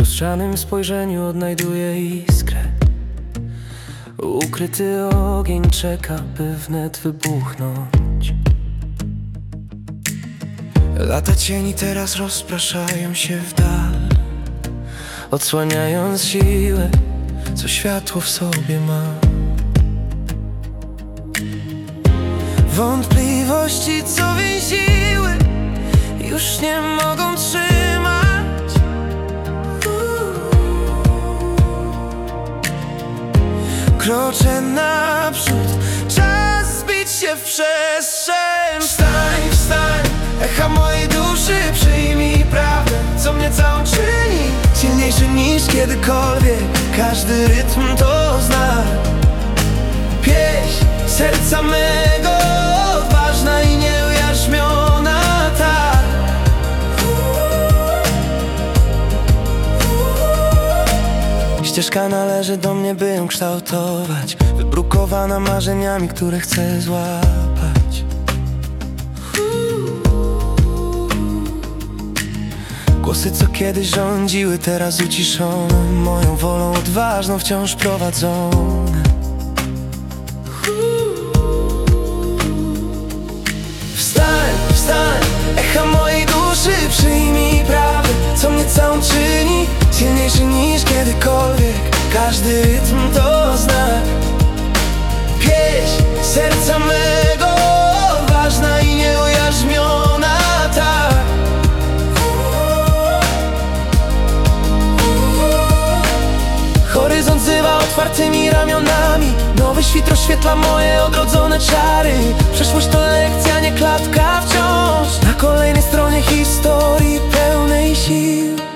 lustrzanym spojrzeniu odnajduję iskrę. Ukryty ogień czeka, by wnet wybuchnąć. Lata cieni teraz rozpraszają się w dal, odsłaniając siłę, co światło w sobie ma. Wątpliwości, co więziły, już nie mogą trzymać. Kroczę naprzód, czas zbić się w przestrzeń. Wstań, wstań, echa mojej duszy, przyjmij prawdę, co mnie całą czyni. Silniejszy niż kiedykolwiek, każdy rytm to znak. Pieśń serca mego, odważna i nieujarzmiona, tak. Ścieżka należy do mnie, by ją kształtować, wybrukowana marzeniami, które chcę złapać. Głosy, co kiedyś rządziły, teraz uciszone, moją wolą odważną wciąż prowadzone. Wstań, wstań, echa mojej duszy, przyjmij prawdę, co mnie całą czyni. Silniejszy niż kiedykolwiek, każdy rytm to znak. Pieśń serca mego, odważna i nieujarzmiona, tak. Horyzont zywa otwartymi ramionami, nowy świt rozświetla moje odrodzone czary. Przeszłość to lekcja, nie klatka wciąż, na kolejnej stronie historii pełnej sił.